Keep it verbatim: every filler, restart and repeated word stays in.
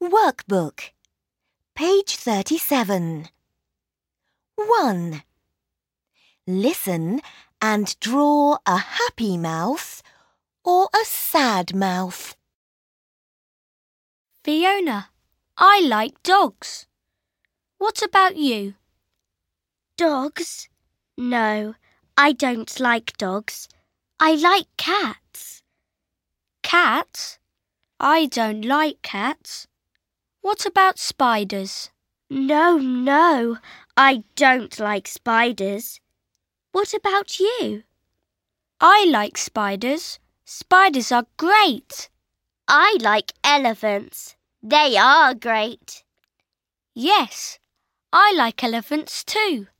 Workbook, page thirty-seven. one. Listen and draw a happy mouth or a sad mouth. Fiona, I like dogs. What about you? Dogs? No, I don't like dogs. I like cats. Cats? I don't like cats. What about spiders? No, no, I don't like spiders. What about you? I like spiders. Spiders are great. I like elephants. They are great. Yes, I like elephants too.